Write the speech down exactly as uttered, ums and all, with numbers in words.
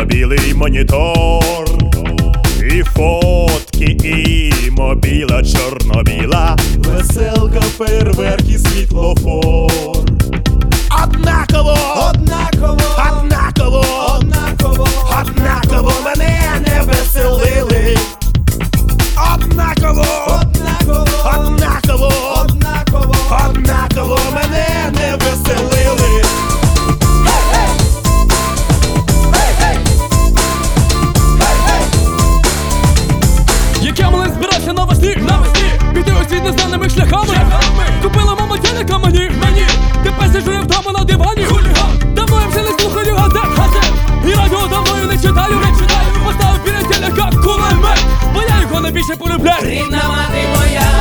чорно-білий монітор, і фотки, і мобіла чорно-біла, веселка, фейерверк і світлофор. Однаково, однаково, однаково, однаково, однаково мене не веселили. Однаково, однаково, однаково, однаково, однаково мене не веселили. Як я малим збирався навесні, навесні піти у світ незнаними шляхами, шляхами. Купила мама телека мені, мені. Тепер сиджу я вдома на дивані. Хуліган. Давно я вже не слухаю газет, газет. І радіо давно я не читаю, не читаю. Поставив біля телека кулемет, бо я його найбільше полюбляю. Рідна мати моя,